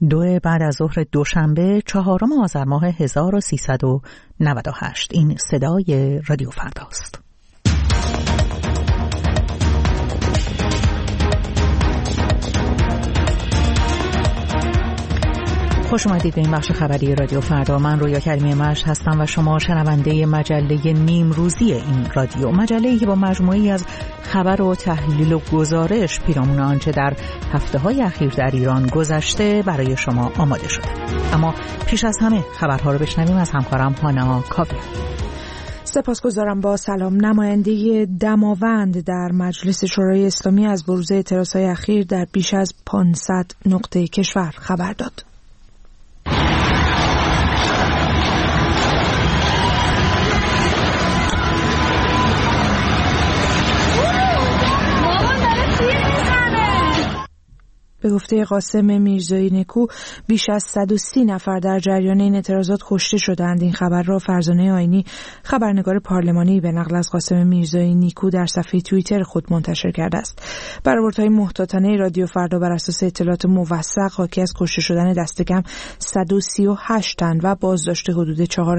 2 بعد از ظهر دوشنبه 4 آذر ماه 1398. این صدای رادیو فرداست. خوش اومدید به این بخش خبری رادیو فردا. من رویا کریمی مجد هستم و شما شنونده مجله نیم روزی این رادیو، مجله‌ای که با مجموعه‌ای از خبر و تحلیل و گزارش پیرامون آنچه در هفته‌های اخیر در ایران گذشته برای شما آماده شده. اما پیش از همه خبرها رو بشنویم از همکارم هانا کاویانی. سپاسگزارم. با سلام. نماینده دماوند در مجلس شورای اسلامی از بروز اعتراضهای اخیر در بیش از 500 نقطه کشور خبر داد. به گفته قاسم میرزایی نکو بیش از 130 نفر در جریان این اعتراضات کشته شدند. این خبر را فرزانه آینی خبرنگار پارلمانی به نقل از قاسم میرزایی نیکو در صفحه توییتر خود منتشر کرده است. برآوردهای محتاطانه رادیو فردا بر اساس اطلاعات موثق حاکی از کشته شدن دست کم 138 تن و بازداشت حدود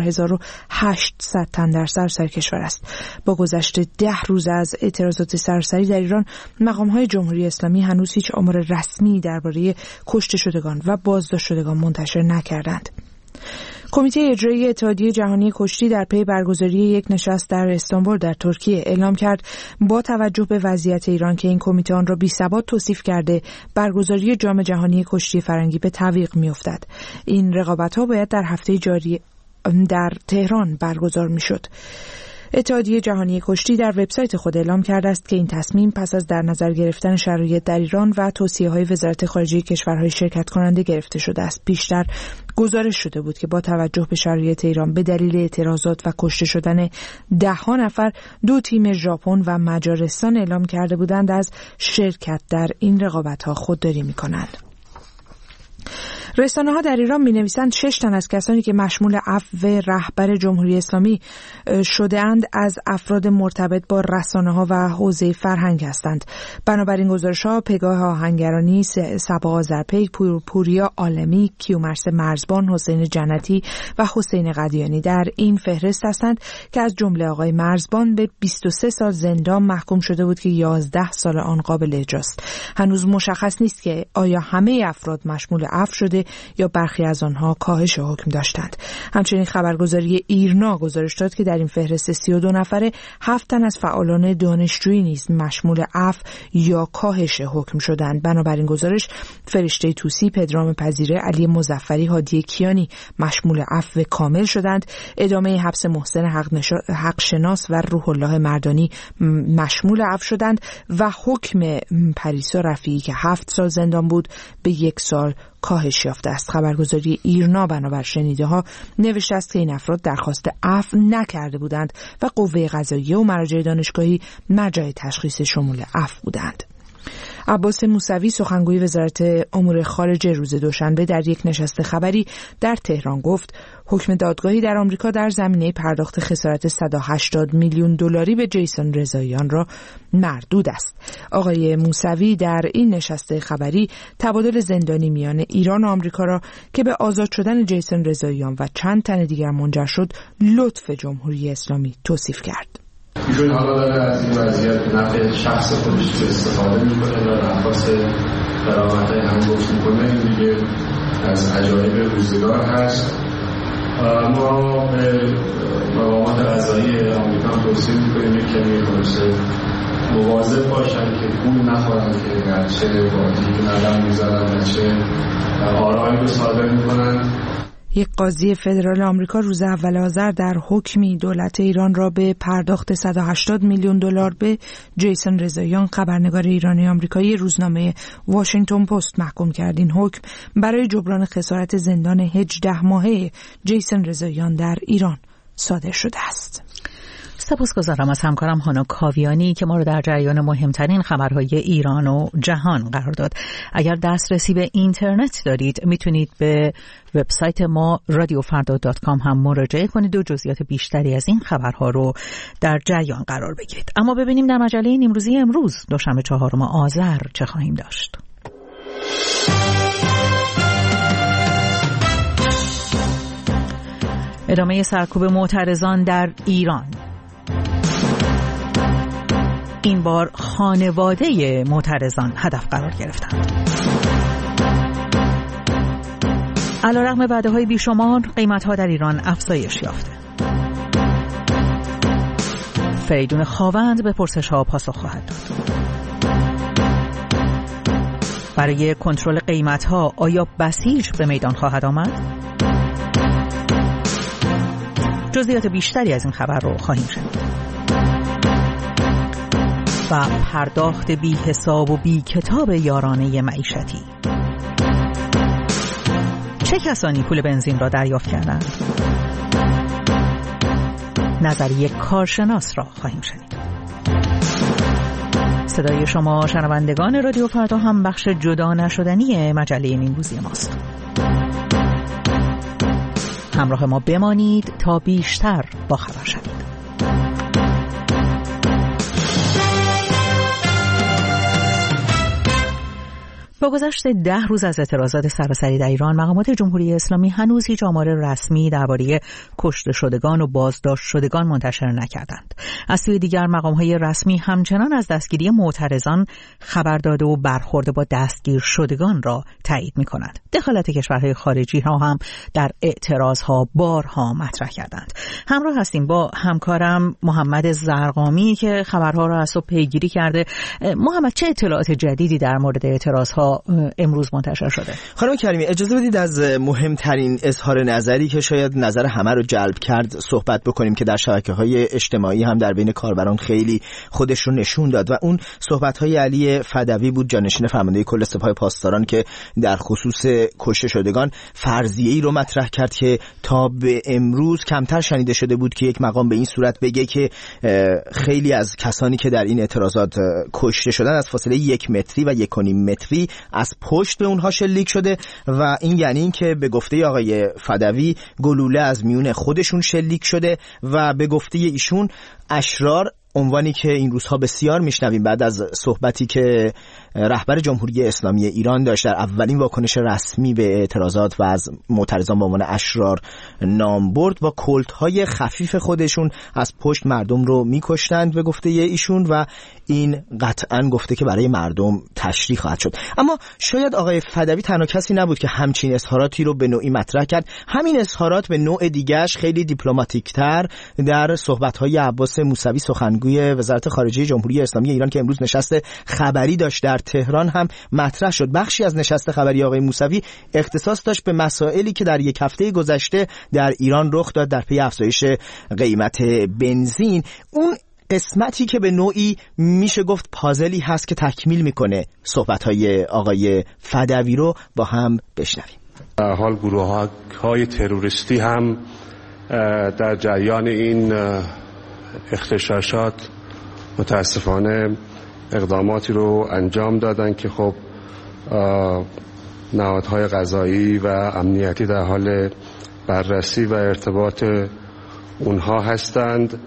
4800 تن در سراسر کشور است. با گذشت 10 روز از اعتراضات سراسری در ایران، مقام‌های جمهوری اسلامی هنوز هیچ آمار رسمی درباره کشته شدگان و بازداشت شدگان منتشر نکردند. کمیته اجرایی اتحادیه جهانی کشتی در پی برگزاری یک نشست در استانبول در ترکیه اعلام کرد با توجه به وضعیت ایران که این کمیته آن را بی‌ثبات توصیف کرده، برگزاری جام جهانی کشتی فرنگی به تعویق می‌افتد. این رقابت‌ها باید در هفته جاری در تهران برگزار می‌شد. اتحادیه جهانی کشتی در وبسایت خود اعلام کرده است که این تصمیم پس از در نظر گرفتن شرایط در ایران و توصیه‌های وزارت خارجه کشورهای شرکت کننده گرفته شده است. پیشتر گزارش شده بود که با توجه به شرایط ایران به دلیل اعتراضات و کشته شدن 10 نفر، 2 تیم ژاپن و مجارستان اعلام کرده بودند از شرکت در این رقابت‌ها خودداری می‌کنند. رسانه‌ها در ایران می‌نویسند 6 تن از کسانی که مشمول عفو رهبر جمهوری اسلامی شده‌اند از افراد مرتبط با رسانه‌ها و حوزه فرهنگ هستند. بنابراین گزارش‌ها پگاه آهنگرانی، صبا آذرپی، پوریا عالمی، کیومرث مرزبان، حسین جنتی و حسین قدیانی در این فهرست هستند که از جمله آقای مرزبان به 23 سال زندان محکوم شده بود که 11 سال آن قابل اجراست. هنوز مشخص نیست که آیا همه افراد مشمول عفو شده یا برخی از آنها کاهش حکم داشتند. همچنین خبرگزاری ایرنا گزارش داد که در این فهرست 32 نفره 7 تن از فعالان دانشجویی نیز مشمول عفو یا کاهش حکم شدند. بنابراین گزارش فرشته توسی، پدرام پذیره، علی مظفری، هادی کیانی مشمول عفو کامل شدند. ادامه حبس محسن حق شناس و روح الله مردانی مشمول عفو شدند و حکم پریسا رفیعی که 7 سال زندان بود به 1 سال کاهش یافته است. خبرگزاری ایرنا بنابر شنیده‌ها نوشته است که این افراد درخواست عفو نکرده بودند و قوه قضاییه و مراجع دانشگاهی مرجع تشخیص شمول عفو بودند. عباس موسوی سخنگوی وزارت امور خارجه روز دوشنبه در یک نشست خبری در تهران گفت حکم دادگاهی در آمریکا در زمینه پرداخت خسارت 180 میلیون دلاری به جیسون رضاییان را مردود است. آقای موسوی در این نشست خبری تبادل زندانی میان ایران و آمریکا را که به آزاد شدن جیسون رضاییان و چند تن دیگر منجر شد لطف جمهوری اسلامی توصیف کرد. ایشون حالا داره از این وضعیت نفع شخص خودش استفاده میکنه و درخواست درآمدهای هم گفت میکنه. این دیگه از عجایب روزگار هست. ما به مقامات قضایی آمریکا توصیه میکنیم یک کمی خلاصه مواظب باشن که پول نخورن که گرچه بازی ندم میزنن گرچه آرایی رو صادر میکنن. یک قاضی فدرال آمریکا روز اول آذر در حکمی دولت ایران را به پرداخت 180 میلیون دلار به جیسون رضاییان، خبرنگار ایرانی آمریکایی روزنامه واشنگتن پست محکوم کرد. این حکم برای جبران خسارت زندان 18 ماهه جیسون رضاییان در ایران صادر شده است. سپاسگزارم از همکارم هانا کاویانی که ما رو در جریان مهمترین خبرهای ایران و جهان قرار داد. اگر دسترسی به اینترنت دارید میتونید به وبسایت ما radiofarda.com هم مراجعه کنید و جزئیات بیشتری از این خبرها رو در جریان قرار بگیرید. اما ببینیم در مجله نیمروزی امروز دوشنبه 4 آذر چه خواهیم داشت. ادامه سرکوب معترضان در ایران. این بار خانواده معترضان هدف قرار گرفتند. علیرغم وعده‌های بیشمار، قیمت‌ها در ایران افزایش یافته. فریدون خاوند به پرسش‌ها پاسخ خواهد داد. برای کنترل قیمت‌ها آیا بسیج به میدان خواهد آمد؟ جزئیات بیشتری از این خبر رو خواهیم شنید. و پرداخت بی حساب و بی کتاب یارانه معیشتی. چه کسانی پول بنزین را دریافت کردند؟ نظریه کارشناس را خواهیم شنید. صدای شما شنوندگان رادیو فردا هم بخش جدا نشدنی مجله نیمروزی ماست. همراه ما بمانید تا بیشتر با خبر شوید. با گذشت 10 روز از اعتراضات سراسری در ایران، مقامات جمهوری اسلامی هنوز هیچ آمار رسمی درباره کشته شدگان و بازداشت شدگان منتشر نکردند. از سوی دیگر مقام‌های رسمی همچنان از دستگیری معترضان خبر داده و برخورد با دستگیر شدگان را تایید می‌کنند. دخالت کشورهای خارجی را هم در اعتراضها بارها مطرح کردند. همراه هستیم با همکارم محمد زرقامی که خبرها را از صبح پیگیری کرده. محمد، چه اطلاعات جدیدی در مورد اعتراضها امروز منتشر شده؟ خانم کریمی، اجازه بدید از مهمترین اظهار نظری که شاید نظر همه رو جلب کرد صحبت بکنیم که در شبکه‌های اجتماعی هم در بین کاربران خیلی خودش رو نشون داد و اون صحبت‌های علی فدوی بود، جانشین فرمانده کل سپاه پاسداران، که در خصوص کشته شدگان فرضیه‌ای رو مطرح کرد که تا به امروز کمتر شنیده شده بود که یک مقام به این صورت بگه که خیلی از کسانی که در این اعتراضات کشته شدن از فاصله 1 متری و 1.5 متری از پشت به اونها شلیک شده و این یعنی این که به گفته آقای فدوی گلوله از میون خودشون شلیک شده و به گفته ایشون اشرار، عنوانی که این روزها بسیار میشنویم بعد از صحبتی که رهبر جمهوری اسلامی ایران داشت در اولین واکنش رسمی به اعتراضات و از معترضان به عنوان اشرار نام برد، با کلت‌های خفیف خودشون از پشت مردم رو میکشتند به گفته ایشون و این قطعاً گفته که برای مردم تشریح خواهد شد. اما شاید آقای فدوی تنها کسی نبود که همچین اظهاراتی رو به نوعی مطرح کرد. همین اظهارات به نوع دیگه‌اش خیلی دیپلماتیک‌تر در صحبت‌های عباس موسوی، سخنگوی وزارت خارجه جمهوری اسلامی ایران که امروز نشست خبری داشت در تهران، هم مطرح شد. بخشی از نشست خبری آقای موسوی اختصاص داشت به مسائلی که در یک هفته گذشته در ایران رخ داد در پی افزایش قیمت بنزین. اون قسمتی که به نوعی میشه گفت پازلی هست که تکمیل میکنه صحبت‌های آقای فدوی رو با هم بشنویم. در حال گروه‌های تروریستی هم در جریان این اغتشاشات متاسفانه اقداماتی رو انجام دادن که خب نهادهای قضایی و امنیتی در حال بررسی و ارتباط اونها هستند.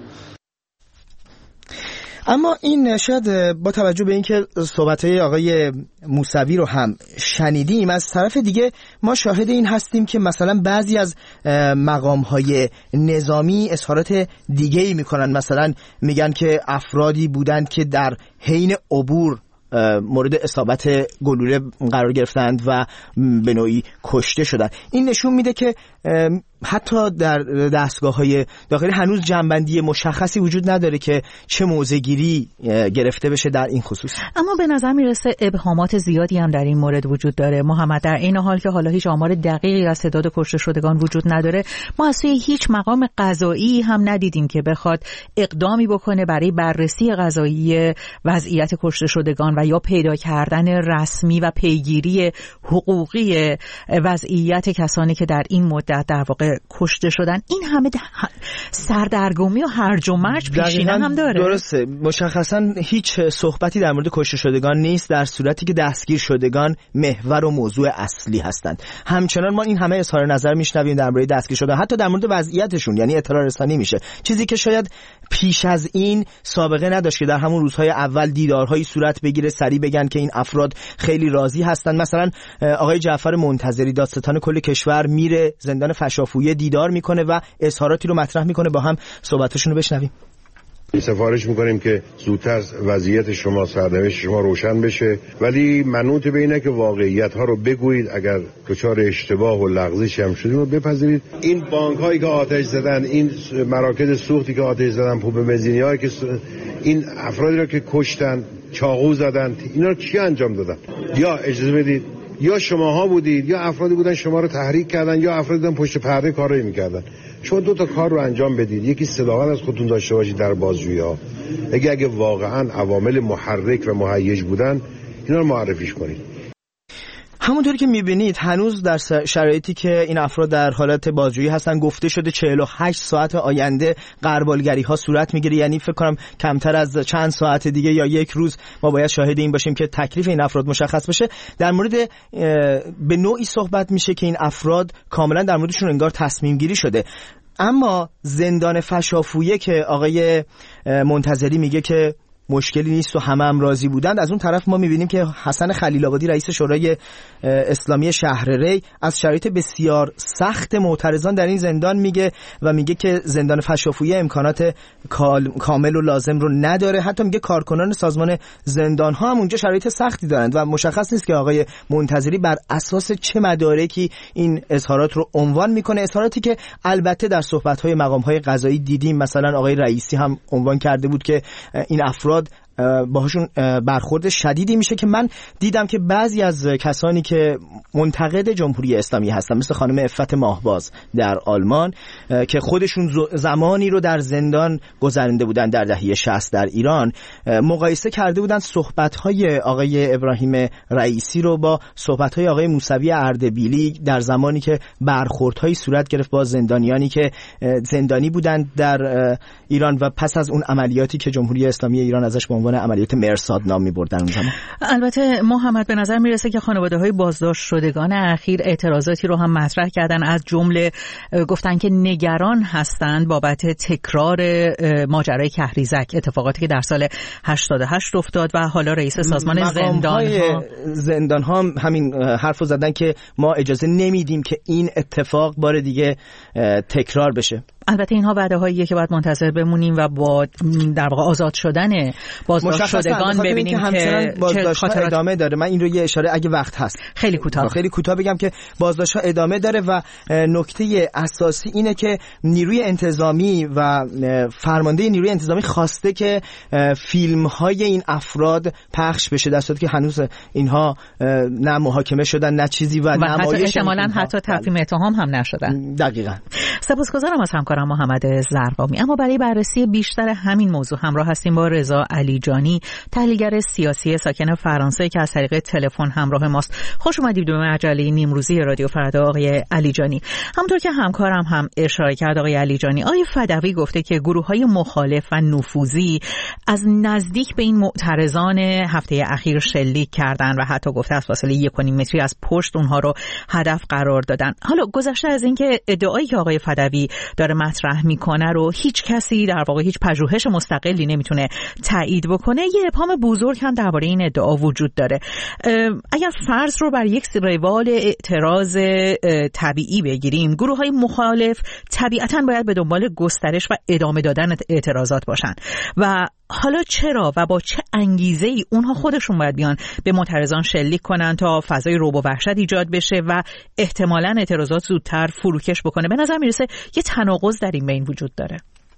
اما این شاید با توجه به اینکه صحبت‌های آقای موسوی رو هم شنیدیم، از طرف دیگه ما شاهد این هستیم که مثلا بعضی از مقام‌های نظامی اظهارات دیگه‌ای می‌کنن. مثلا میگن که افرادی بودند که در حین عبور مورد اصابت گلوله قرار گرفتند و به نوعی کشته شدند. این نشون میده که حتی در دستگاه‌های داخلی هنوز جنبندی مشخصی وجود نداره که چه موضع‌گیری گرفته بشه در این خصوص. اما به نظر میرسه ابهامات زیادی هم در این مورد وجود داره. محمد، در این حال که حالا هیچ آمار دقیقی از تعداد کشته شدگان وجود نداره، ما از سوی هیچ مقام قضایی هم ندیدیم که بخواد اقدامی بکنه برای بررسی قضایی وضعیت کشته شدگان و یا پیدا کردن رسمی و پیگیری حقوقی وضعیت کسانی که در این مدت در واقع کشته شدن. این همه سردرگمی و هرج و مرج پیشینه هم داره. درسته، مشخصا هیچ صحبتی در مورد کشته شدگان نیست، در صورتی که دستگیر شدگان محور و موضوع اصلی هستند. همچنان ما این همه اظهار نظر میشنویم در مورد دستگیر شدن، حتی در مورد وضعیتشون، یعنی اطلاع رسانی میشه، چیزی که شاید پیش از این سابقه نداشت که در همون روزهای اول دیدارهایی صورت بگیره، سریع بگن که این افراد خیلی راضی هستن. مثلا آقای جعفر منتظری، دادستان کل کشور، میره زندان فشافور فشافویه دیدار میکنه و اظهاراتی رو مطرح میکنه. با هم صحبتاشون رو بشنویم. سفارش میکنیم که زودتر وضعیت شما، سرنوشت شما روشن بشه، ولی منوط به اینه که واقعیت ها رو بگویید. اگر دچار اشتباه و لغزش هم شدیم رو بپذیرید. این بانک هایی که آتش زدن، این مراکز سوختی که آتش زدن، پمپ بنزینی هایی که این افرادی رو که کشتن، چاقو زدن، اینا رو کی انجام دادن؟ یا اجازه بدید یا شماها بودید یا افرادی بودن شما رو تحریک کردن یا افرادی بودن پشت پرده کارایی میکردن. شما دو تا کار رو انجام بدید. یکی صداقت از خودتون داشته باشید در بازجویی ها. اگه واقعا عوامل محرک و مهیج بودن، اینا رو معرفیش کنید. همونطوری که میبینید هنوز در شرایطی که این افراد در حالت بازجویی هستن، گفته شده 48 ساعت آینده غربالگری ها صورت میگیره. یعنی فکر کنم کمتر از چند ساعت دیگه یا یک روز ما باید شاهد این باشیم که تکلیف این افراد مشخص بشه. در مورد به نوعی صحبت میشه که این افراد کاملا در موردشون انگار تصمیم گیری شده. اما زندان فشافویه که آقای منتظری میگه که مشکلی نیست و همه هم راضی بودند، از اون طرف ما میبینیم که حسن خلیل آبادی رئیس شورای اسلامی شهر ری از شرایط بسیار سخت معترضان در این زندان میگه و میگه که زندان فشافویه امکانات کامل و لازم رو نداره. حتی میگه کارکنان سازمان زندان ها هم اونجا شرایط سختی دارند و مشخص نیست که آقای منتظری بر اساس چه مدارکی این اظهارات رو عنوان میکنه. اظهاراتی که البته در صحبت های مقام های قضایی دیدیم، مثلا آقای رئیسی هم عنوان کرده بود که این افراد باهاشون برخورد شدیدی میشه که من دیدم که بعضی از کسانی که منتقد جمهوری اسلامی هستن، مثل خانم عفت ماهباز در آلمان که خودشون زمانی رو در زندان گذرانده بودن در دهه 60 در ایران، مقایسه کرده بودن صحبت‌های آقای ابراهیم رئیسی رو با صحبت‌های آقای موسوی اردبیلی در زمانی که برخوردهایی صورت گرفت با زندانیانی که زندانی بودند در ایران و پس از اون عملیاتی که جمهوری اسلامی ایران ازش به عنوان عملیات مرصاد نام می‌بردن اون زمان. البته محمد به نظر میرسه که خانواده‌های بازداشت شدگان اخیر اعتراضاتی رو هم مطرح کردن، از جمله گفتن که نگران هستند بابت تکرار ماجرای کهریزک، اتفاقاتی که در سال 88 افتاد و حالا رئیس سازمان زندان‌ها همین حرفو زدن که ما اجازه نمیدیم که این اتفاق بار دیگه تکرار بشه. البته اینها وعده‌هاییه که باید منتظر بمونیم و با در واقع آزاد شدن بازداشت شدگان ببینیم که بازداشت‌ها ادامه داره. من این رو یه اشاره اگه وقت هست خیلی کوتاه بگم که بازداشت‌ها ادامه داره و نکته اساسی اینه که نیروی انتظامی و فرمانده نیروی انتظامی خواسته که فیلم‌های این افراد پخش بشه، در صورتی که هنوز اینها نه محاکمه شدن نه چیزی و نمایش احتمالاً حتی تفهیم اتهام هم نشدن. دقیقاً. سپاسگزارم از همکارم محمد زرقامی. اما برای بررسی بیشتر همین موضوع همراه هستیم با رضا علیجانی، تحلیلگر سیاسی ساکن فرانسه که از طریق تلفن همراه ماست. خوش اومدید به مجله نیمروزی رادیو فردا آقای علیجانی. همونطور که همکارم هم اشاره کرد آقای علیجانی، آقای فدوی گفته که گروه‌های مخالف و نفوذی از نزدیک به این معترضان هفته اخیر شلیک کردن و حتی گفته از فاصله 1.5 متری از پشت اونها رو هدف قرار دادن. حالا گذشته از اینکه ادعایی که آقای فدوی داره مطرح میکنه رو هیچ کسی در واقع هیچ پژوهش مستقلی نمیتونه تایید بکنه، یه ابهام بزرگ هم درباره این ادعا وجود داره. اگر فرض رو بر یک روال اعتراض طبیعی بگیریم، گروه‌های مخالف طبیعتاً باید به دنبال گسترش و ادامه دادن اعتراضات باشن و حالا چرا و با چه انگیزه‌ای اونها خودشون باید بیان به معترضان شلیک کنن تا فضای رعب و وحشت ایجاد بشه و احتمالاً اعتراضات زودتر فروکش بکنه؟ به نظر میرسه یه تناقض در این بین وجود داره.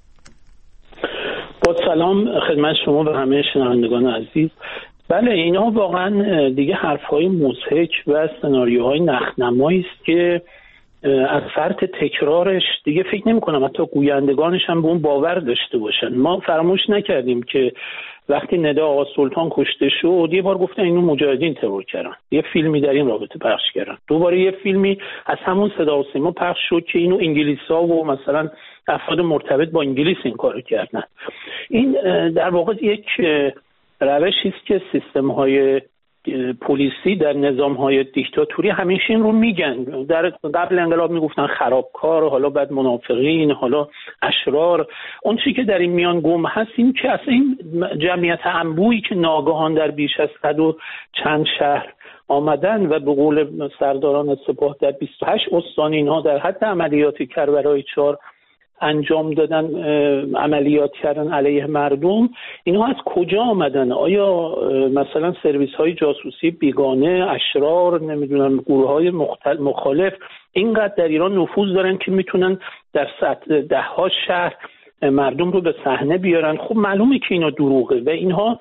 با سلام خدمت شما و همه شنوندگان عزیز. بله، اینا واقعا دیگه حرف‌های مضحک و سناریوهای نخنمایی است که از فرط تکرارش دیگه فکر نمی‌کنم حتی گویندگانش هم به اون باور داشته باشن. ما فراموش نکردیم که وقتی ندا آقا سلطان کشته شد یه بار گفتن اینو مجاهدین ترور کردن، یه فیلمی در این رابطه پخش کردن، دوباره یه فیلمی از همون صدا و سیما پخش شد که اینو انگلیس‌ها و مثلا افراد مرتبط با انگلیس این کارو کردن. این در واقع یک روشی است که سیستم‌های پلیسی در نظام‌های دیکتاتوری همیشه این رو میگن. در قبل انقلاب میگفتن خرابکار، حالا بعد منافقین، حالا اشرار. اون چیزی که در این میان گم هست این که اصلا این جمعیت انبوهی که ناگهان در بیش از 100 و چند شهر آمدن و به قول سرداران سپاه در 28 استان اینها در حد عملیات کربلای 4 انجام دادن، عملیات کردن علیه مردم، اینها از کجا آمدن؟ آیا مثلا سرویس های جاسوسی بیگانه، اشرار، نمیدونم گروه های مخالف اینقدر در ایران نفوذ دارن که میتونن در سطح 10 ها شهر مردم رو به صحنه بیارن؟ خب معلومه که اینا دروغه و اینها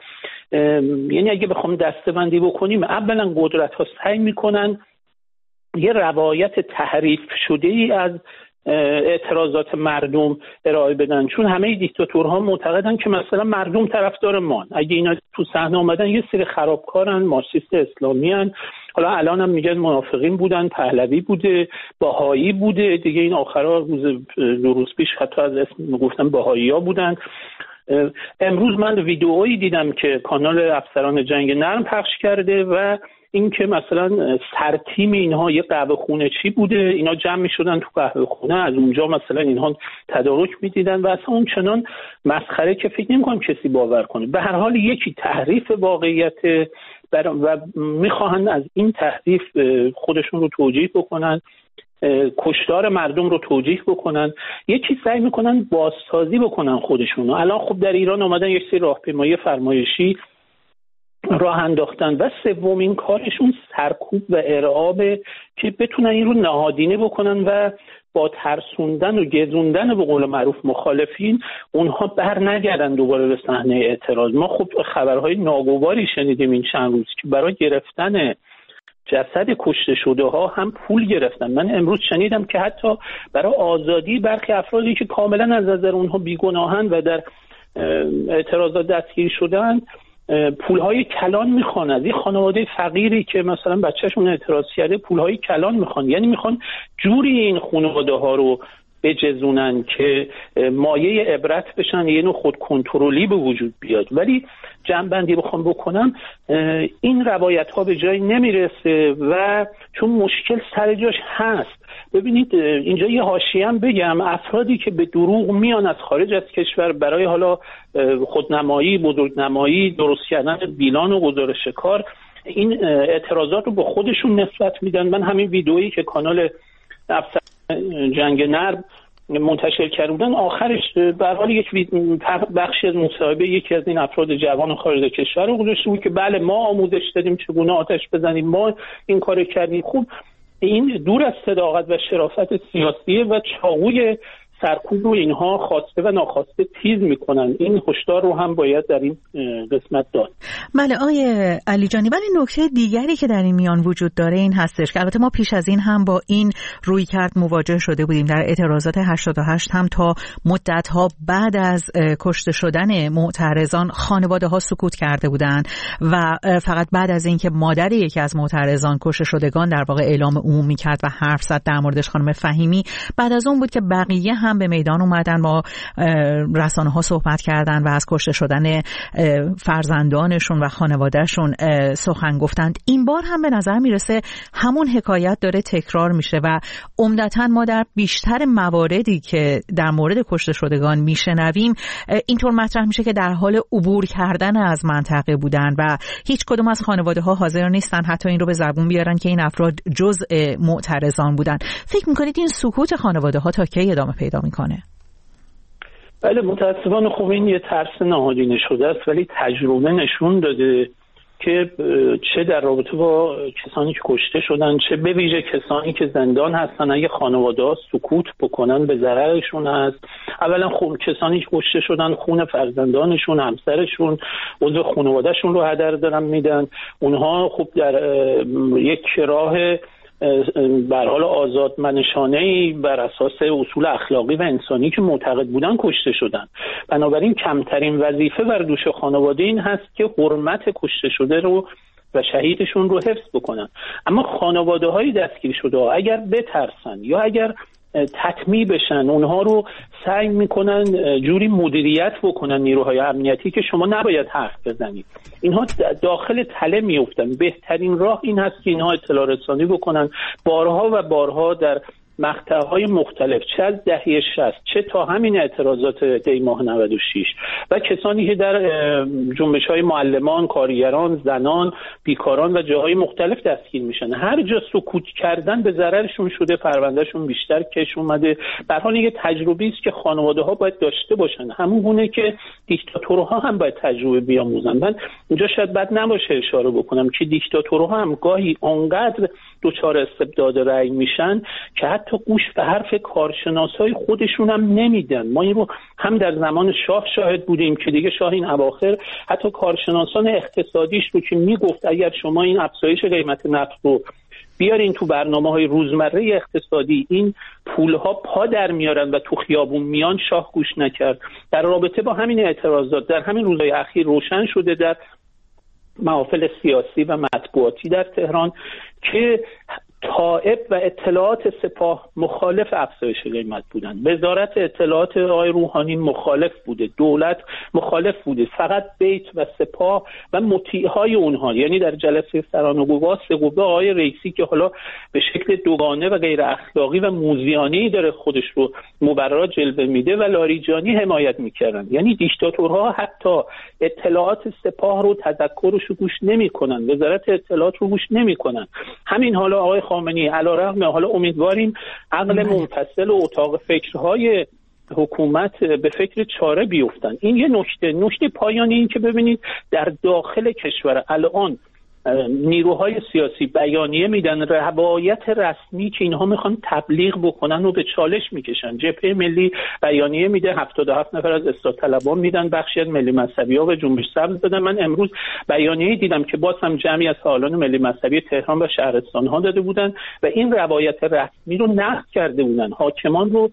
یعنی اگه بخوام دسته‌بندی بکنیم، اولا قدرت ها سعی میکنن یه روایت تحریف شده ای از اعتراضات مردم ارائه بدن، چون همه دیکتاتورها معتقدن که مثلا مردم طرفدار مان، اگه اینا تو صحنه اومدن یه سری خرابکارن، مارکسیست اسلامی ان، حالا الان هم میگن منافقین بودن، پهلوی بوده، بهایی بوده دیگه، این آخرا دو روز پیش حتی از اسم گفتن بهایی‌ها بودن. امروز من ویدئویی دیدم که کانال افسران جنگ نرم پخش کرده و این که مثلا سرتیم اینها یه قهوه خونه چی بوده، اینا جمع می‌شدن تو قهوه خونه، از اونجا مثلا اینها تدارک می‌دیدن و اصلا اون چنان مسخره که فکر نمی‌کنم کسی باور کنه. به هر حال یکی تحریف واقعیت و می‌خواهند از این تحریف خودشون رو توجیه بکنن، کشتار مردم رو توجیه بکنن، یکی سعی میکنن بازسازی بکنن خودشون. الان خب در ایران اومدن یک سری راهپیمایی فرمایشی راه انداختن و سومین کارشون سرکوب و ارعابه که بتونن این رو نهادینه بکنن و با ترسوندن و گزوندن به قول معروف مخالفین اونها بر نگردن دوباره به صحنه اعتراض. ما خب خبرهای ناگواری شنیدیم این چند روز که برای گرفتن جسد کشته شده ها هم پول گرفتن. من امروز شنیدم که حتی برای آزادی برخی افرادی که کاملا از نظر اونها بیگناهند و در اعتراضات دستگیر شدن پولهای کلان میخوان. از این خانواده فقیری که مثلا بچهشون اعتراض کرده پولهای کلان میخوان، یعنی میخوان جوری این خانواده ها رو بجزونن که مایه عبرت بشن، یه نوع خود کنترلی به وجود بیاد. ولی جمع‌بندی بخوام بکنم این روایت ها به جایی نمیرسه و چون مشکل سر جاش هست. ببینید اینجا یه حاشیه هم بگم، افرادی که به دروغ میان از خارج از کشور برای حالا خودنمایی، بزرگنمایی، درست کردن بیلان و گزارش کار این اعتراضات رو به خودشون نسبت میدن. من همین ویدئویی که کانال افسر جنگ نرم منتشر کردن آخرش به هر حال یک بخشی از مصاحبه یکی از این افراد جوان خارج از کشور رو گذاشته بود که بله ما آموزش دادیم چگونه آتش بزنیم، ما این کارو کردیم. خوب این دور از صداقت و شرافت سیاسیه و چاقوی سرکوب رو اینها خواسته و ناخواسته تیز میکنن. این هشدار رو هم باید در این قسمت داد. بله آیه علی جانی، ولی نکته دیگری که در این میان وجود داره این هستش که البته ما پیش از این هم با این رویکرد مواجه شده بودیم در اعتراضات 88 هم تا مدت‌ها بعد از کشته شدن معترضان خانواده ها سکوت کرده بودند و فقط بعد از اینکه مادر یکی از معترضان کشته شدگان در واقع اعلام عمومی کرد و حرف زد در موردش خانم فهیمی، بعد از اون بود که بقیه هم به میدان اومدن، با رسانه ها صحبت کردن و از کشته شدن فرزندانشون و خانوادهشون سخن گفتند. این بار هم به نظر میرسه همون حکایت داره تکرار میشه و عمدتاً ما در بیشتر مواردی که در مورد کشته شدگان میشنویم اینطور مطرح میشه که در حال عبور کردن از منطقه بودن و هیچ کدوم از خانواده ها حاضر نیستن حتی این رو به زبون بیارن که این افراد جزء معترضان بودن. فکر میکنید این سکوت خانواده ها تا کی ادامه پیدا میکنه؟ بله متاسفانه خب این یه ترس نهادینه شده است، ولی تجربه نشون داده که چه در رابطه با کسانی که کشته شدن، چه به ویژه کسانی که زندان هستن، اگه خانواده ها سکوت بکنن به ضررشون هست. اولا خب کسانی که کشته شدن خون فرزندانشون، همسرشون، عضو خانوادهشون رو هدر دارن میدن. اونها خب در یک راه به حال آزادمنشانه‌ای بر اساس اصول اخلاقی و انسانی که معتقد بودن کشته شدن. بنابراین کمترین وظیفه بر دوش خانواده این هست که حرمت کشته شده رو و شهیدشون رو حفظ بکنن. اما خانواده‌های دستگیر شده اگر بترسن یا اگر تطمیع بشن، اونها رو سعی میکنن جوری مدیریت بکنن نیروهای امنیتی که شما نباید حرف بزنید. اینها داخل تله میافتن. بهترین راه این هست که اینها اطلاع رسانی بکنن. بارها و بارها در مقطع‌های مختلف، چه از دهه 60 چه تا همین اعتراضات دی ماه 96 و کسانی که در جنبش‌های معلمان، کارگران، زنان، بیکاران و جاهای مختلف دستگیر میشن، هر جا سکوت کردن به ضررشون شده، پروندهشون بیشتر کش اومده. به هر حال یه تجربه است که خانواده‌ها باید داشته باشن، همون گونه که دیکتاتورها هم باید تجربه بیاموزن. من اینجا شاید بد نباشه اشاره بکنم که دیکتاتورها هم گاهی آنقدر دچار استبداد رأی میشن که حتی گوش به حرف کارشناسای خودشون هم نمیدن. ما این رو هم در زمان شاه شاهد بودیم که دیگه شاه این اواخر حتی کارشناسان اقتصادیش رو که میگفت اگر شما این افزایش قیمت نفت رو بیارین تو برنامه‌های روزمره اقتصادی، این پولها پا در میارن و تو خیابون میان، شاه گوش نکرد. در رابطه با همین اعتراضات در همین روزهای اخیر روشن شده در محافل سیاسی و مطبوعاتی در تهران که طائب و اطلاعات سپاه مخالف افزایش قیمت بودن، وزارت اطلاعات آقای روحانی مخالف بوده، دولت مخالف بوده، فقط بیت و سپاه و مطیعهای اونها، یعنی در جلسه سرانگووا سه آقای رئیسی که حالا به شکل دوگانه و غیر اخلاقی و موذیانه‌ای داره خودش رو مبررات جلوه میده و لاریجانی حمایت میکردن. یعنی دیکتاتورها حتی اطلاعات سپاه رو تذکرش رو گوش نمیکنن، وزارت اطلاعات رو گوش نمیکنن. همین حالا آقای خامنه‌ای علیرغم حالا امیدواریم عقل منفصل و اتاق فکرهای حکومت به فکر چاره بیفتن. این یه نکته پایانی این که ببینید در داخل کشور الان نیروهای سیاسی بیانیه میدن، روایت رسمی که اینها میخوان تبلیغ بکنن و به چالش میکشن. جبهه ملی بیانیه میده، 77 نفر از اصلاح طلبان میدن، بخشی از ملی مذهبی‌ها و جنبش سبز دادن. من امروز بیانیه دیدم که باز هم جمعی از فعالان ملی مذهبی تهران و شهرستان‌ها داده بودن و این روایت رسمی رو نقد کرده بودن. حاکمان رو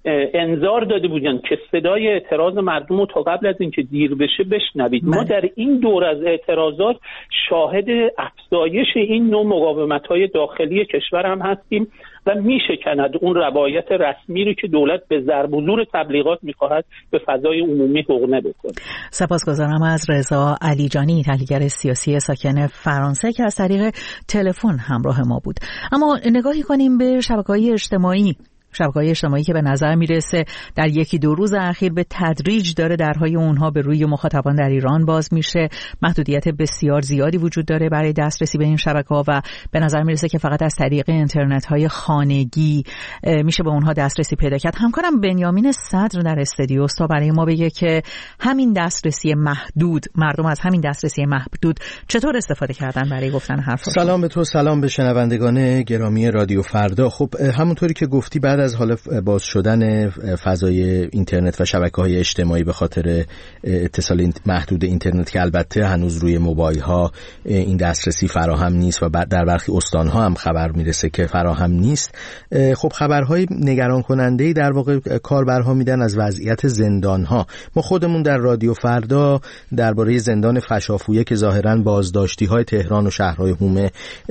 انذار داده بودن که صدای اعتراض مردم رو تا قبل از اینکه دیر بشه بشنوید. ما در این دور از اعتراضات شاهد افزایش این نوع مقاومت‌های داخلی کشور هم هستیم و میشکند اون روایت رسمی رو که دولت به ضرب و زور تبلیغات میخواهد به فضای عمومی حقنه بکنه. سپاسگزارم از رضا علیجانی، تحلیلگر سیاسی ساکن فرانسه که از طریق تلفن همراه ما بود. اما نگاهی کنیم به شبکه‌های اجتماعی که به نظر میرسه در یکی دو روز اخیر به تدریج داره درهای اونها به روی مخاطبان در ایران باز میشه. محدودیت بسیار زیادی وجود داره برای دسترسی به این شبکه‌ها و به نظر میرسه که فقط از طریق اینترنت‌های خانگی میشه به اونها دسترسی پیدا کرد. همکارم بنیامین صدر در استودیو تا برای ما بگه که همین دسترسی محدود، مردم از همین دسترسی محدود چطور استفاده کردن برای گفتن حرفشون. سلام به تو، سلام به شنوندگان گرامی رادیو فردا. خب همونطوری که گفتی بعد از حال باز شدن فضای اینترنت و شبکه‌های اجتماعی به خاطر اتصال محدود اینترنت که البته هنوز روی موبایل ها این دسترسی فراهم نیست و در برخی استان‌ها هم خبر میرسه که فراهم نیست. خب خبرهای نگران کننده‌ای در واقع کاربرها میدن از وضعیت زندان‌ها. ما خودمون در رادیو فردا درباره زندان فشافویه که ظاهراً بازداشتی‌های تهران و شهرهای حومه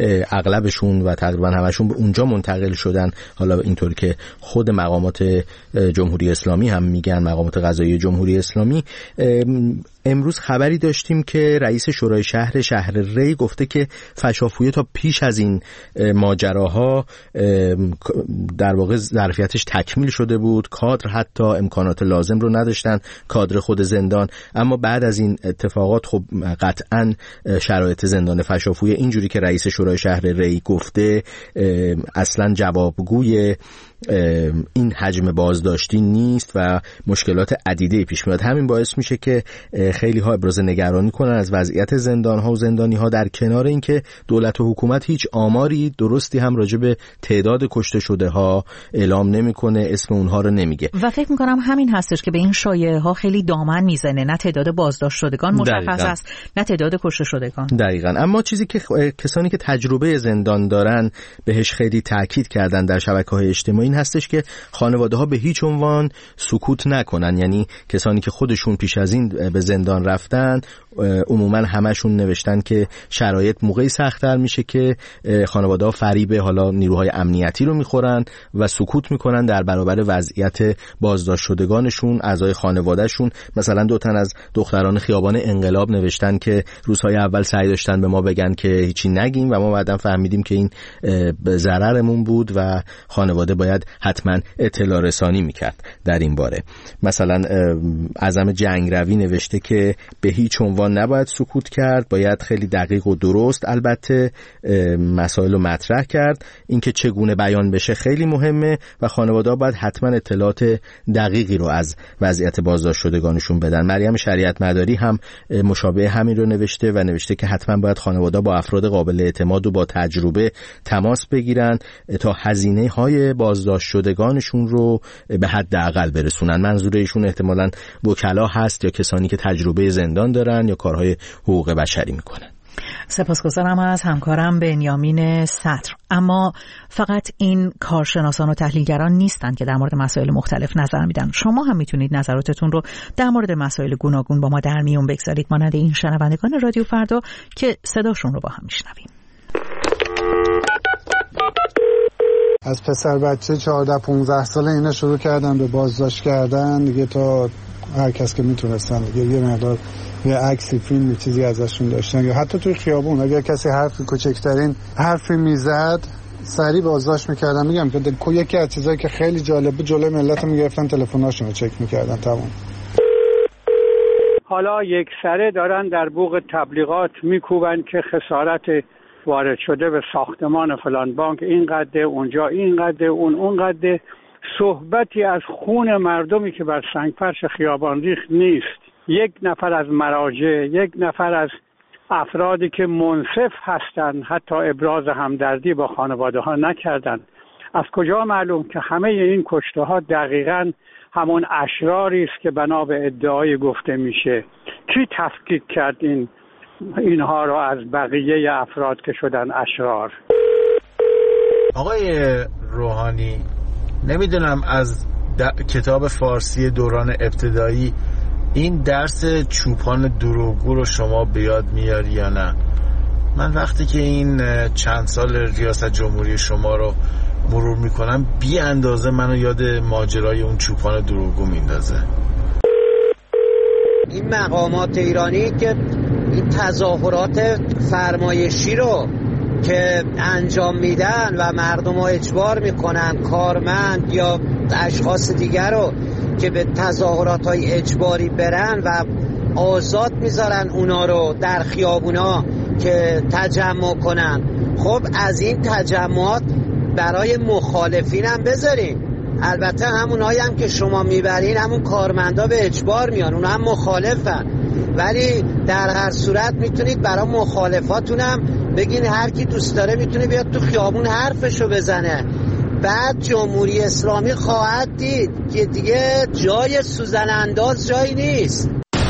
اغلبشون و تقریباً همشون به اونجا منتقل شدن، حالا اینطور که خود مقامات جمهوری اسلامی هم میگن، مقامات قضایی جمهوری اسلامی، امروز خبری داشتیم که رئیس شورای شهر ری گفته که فشافویه تا پیش از این ماجراها در واقع ظرفیتش تکمیل شده بود، کادر حتی امکانات لازم رو نداشتن، کادر خود زندان. اما بعد از این اتفاقات خب قطعاً شرایط زندان فشافویه اینجوری که رئیس شورای شهر ری گفته اصلاً جوابگوی این حجم بازداشتی نیست و مشکلات عدیده پیش میاد. همین باعث میشه که خیلی ها ابراز نگرانی کنن از وضعیت زندان ها و زندانی ها، در کنار اینکه دولت و حکومت هیچ آماری درستی هم راجع به تعداد کشته شده ها اعلام نمیکنه، اسم اونها رو نمیگه. و فکر میکنم همین هستش که به این شایعه ها خیلی دامن میزنه، نه تعداد بازداشت شدگان مشخص است، نه تعداد کشته شدگان. دقیقاً. اما چیزی که کسانی که تجربه زندان دارن بهش خیلی تاکید کردن در شبکه‌های اجتماعی این هستش که خانواده‌ها به هیچ عنوان سکوت نکنن. یعنی کسانی که خودشون پیش از این به زندان رفتن عموما همشون نوشتن که شرایط موقعی سخت‌تر میشه که خانواده‌ها فریب حالا نیروهای امنیتی رو میخورن و سکوت میکنن در برابر وضعیت بازداشت شدگانشون، اعضای خانوادهشون. مثلا 2 تن از دختران خیابان انقلاب نوشتن که روزهای اول سعی داشتن به ما بگن که هیچی نگیم و ما بعداً فهمیدیم که این ضررمون بود و خانواده باید باید حتما اطلاع رسانی میکرد در این باره. مثلا اعظم جنگروی نوشته که به هیچ عنوان نباید سکوت کرد، باید خیلی دقیق و درست البته مسائل رو مطرح کرد. اینکه چگونه بیان بشه خیلی مهمه و خانواده‌ها باید حتما اطلاعات دقیقی رو از وضعیت بازداشت شدگانشون بدن. مریم شریعت مداری هم مشابه همین رو نوشته و نوشته که حتما باید خانواده‌ها با افراد قابل اعتماد و با تجربه تماس بگیرن تا هزینه‌های بازداشت شدگانشون رو به حداقل برسونن. منظور ایشون احتمالاً وکلا هست یا کسانی که تجربه زندان دارن یا کارهای حقوق بشری میکنن. سپاسگزارم از همکارم بنیامین سطر. اما فقط این کارشناسان و تحلیلگران نیستند که در مورد مسائل مختلف نظر میدن. شما هم میتونید نظراتتون رو در مورد مسائل گوناگون با ما در میون بگذارید، مانند این شنوندگان رادیو فردا که صداشون رو با هم میشنویم. از پسر بچه 14-15 ساله اینا شروع کردن به بازداشت کردن دیگه، تا هر کس که میتونستن دیگه یه مقدار یه عکسی فیلم چیزی ازشون داشتن، یا حتی توی خیابون اگر کسی حرفی کوچکترین حرفی میزد سریع بازداشت میکردن. میگم که یکی از چیزایی که خیلی جالبه جلوی ملت میگرفتن تلفن‌هاشون رو چک میکردن. تمام. حالا یک سره دارن در بوق تبلیغات میکوبن که خسارت وارد شده به ساختمان فلان بانک اینقدر، اونجا اینقدر، اونقدر. صحبتی از خون مردمی که بر سنگفرش خیابان ریخت نیست. یک نفر از مراجع، یک نفر از افرادی که منصف هستند حتی ابراز همدردی با خانواده ها نکردند. از کجا معلوم که همه این کشته ها دقیقاً همون اشراری است که بنا به ادعای گفته میشه؟ کی تفکیک کرد اینها رو از بقیه افراد که شدن اشرار؟ آقای روحانی، نمیدونم از کتاب فارسی دوران ابتدایی این درس چوپان دروغگو رو شما به یاد میاری یا نه؟ من وقتی که این چند سال ریاست جمهوری شما رو مرور میکنم بی اندازه منو یاد ماجرای اون چوپان دروغگو میندازه. این مقامات ایرانی که این تظاهرات فرمایشی رو که انجام میدن و مردم رو اجبار میکنن، کارمند یا اشخاص دیگر رو که به تظاهرات‌های اجباری برن و آزاد میذارن اونا رو در خیابونا که تجمع کنن. خب از این تجمعات برای مخالفین هم بذارین. البته همونایی هم که شما میبرین همون کارمندا به اجبار میان، اونا هم مخالفن، ولی در هر صورت میتونید برای مخالفاتون هم بگین هر کی دوست داره میتونه بیاد تو خیابون حرفشو بزنه. بعد جمهوری اسلامی خواهد دید که دیگه جای سوزن انداز جایی نیست.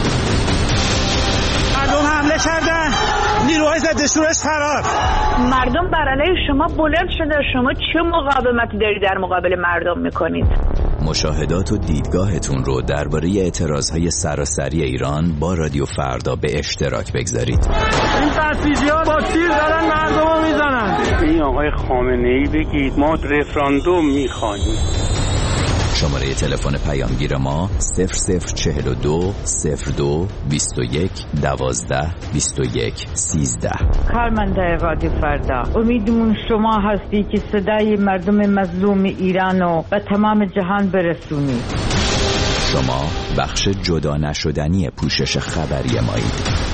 مردم حمله کردن، نیروهای ضد شورش فرار. مردم بر علیه شما بلند شده، شما چه مقاومتی دارید در مقابل مردم میکنید؟ مشاهدات و دیدگاهتون رو درباره اعتراضهای سراسری ایران با رادیو فردا به اشتراک بگذارید. این بسیجی‌ها با تیر دارن مردم رو میزنن. این آقای خامنه‌ای بگید ما رفراندوم میخواهیم. شماره تلفن پیامگیر ما 0042 02 21 12 21 13. کارمندای رادیو فردا، امیدمون شما هستی که صدای مردم مظلوم ایرانو به تمام جهان برسونید. شما بخش جدا نشدنی پوشش خبری مایید.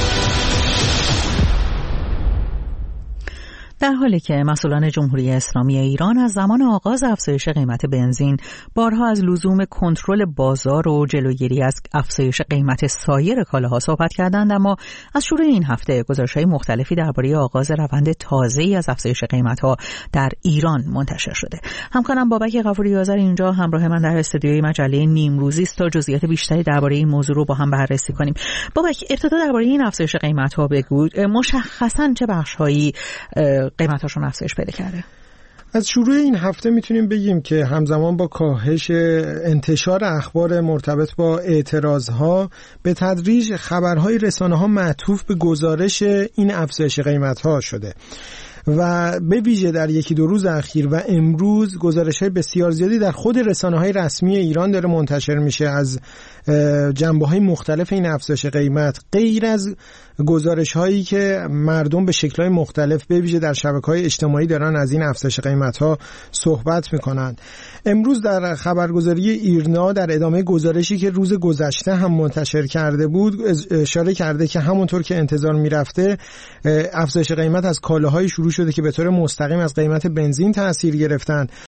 در حالی که مسئولان جمهوری اسلامی ایران از زمان آغاز افزایش قیمت بنزین بارها از لزوم کنترل بازار و جلوگیری از افزایش قیمت سایر کالاها صحبت کردند، اما از شروع این هفته گزارش‌های مختلفی درباره آغاز روند تازه‌ای از افزایش قیمت‌ها در ایران منتشر شده. همکارم بابک غفوری آذر اینجا همراه من در استودیوی مجله نیمروزی است تا جزئیات بیشتری درباره این موضوع رو با هم بررسی کنیم. بابک، ابتدا درباره این افزایش قیمت‌ها بگو، مشخصاً چه بخش‌هایی قیمتاشون افزایش پیدا کرده؟ از شروع این هفته میتونیم بگیم که همزمان با کاهش انتشار اخبار مرتبط با اعتراضها به تدریج خبرهای رسانه‌ها معطوف به گزارش این افزایش قیمت‌ها شده. و به ویژه در یکی دو روز اخیر و امروز گزارش‌های بسیار زیادی در خود رسانه‌های رسمی ایران داره منتشر میشه از جنبه‌های مختلف این افزایش قیمت، غیر از گزارش‌هایی که مردم به شکل‌های مختلف به ویژه در شبکه‌های اجتماعی دارن از این افزایش قیمت‌ها صحبت می‌کنند. امروز در خبرگزاری ایرنا در ادامه گزارشی که روز گذشته هم منتشر کرده بود اشاره کرده که همونطور که انتظار می‌رفته افزایش قیمت از کالاهای شروع شده که به طور مستقیم از قیمت بنزین تأثیر گرفتن